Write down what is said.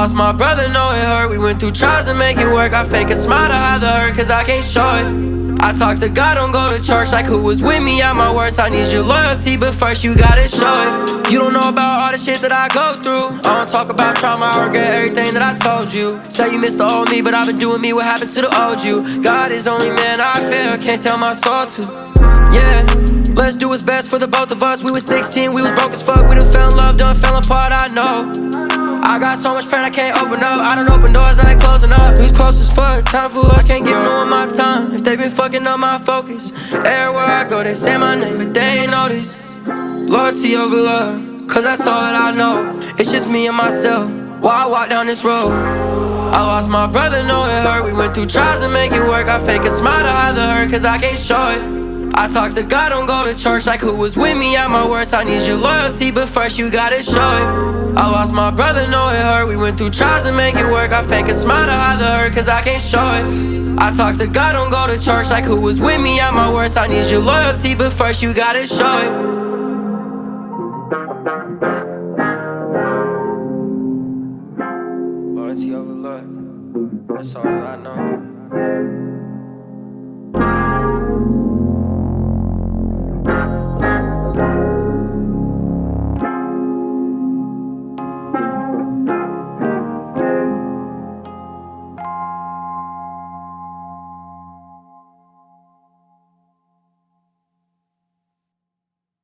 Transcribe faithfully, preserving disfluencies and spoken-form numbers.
lost my brother, know it hurt. We went through trials to make it work. I fake a smile to hide the hurt, cause I can't show it. I talk to God, don't go to church. Like who was with me at my worst? I need your loyalty, but first you gotta show it. You don't know about all the shit that I go through. I don't talk about trauma, I regret everything that I told you. Say you miss the old me, but I've been doing me. What happened to the old you? God is only man I fear, can't sell my soul to. Yeah, let's do what's best for the both of us. We was sixteen, we was broke as fuck. We done fell in love, done fell apart, I know. I got so much pain I can't open up. I don't open doors, I ain't closing up. We was close as fuck, time for us, can't give no one my time. If they been fucking up my focus, everywhere I go they say my name, but they ain't notice. Loyalty over love, cause that's all that I know. It's just me and myself, while I walk down this road. I lost my brother, know it hurt. We went through trials to make it work. I fake a smile to hide the hurt, cause I can't show it. I talk to God, don't go to church. Like who was with me at my worst? I need your loyalty, but first you gotta show it. I lost my brother, know it hurt. We went through trials to make it work. I fake a smile to hide the hurt, cause I can't show it. I talk to God, don't go to church. Like who was with me at my worst? I need your loyalty, but first you gotta show it.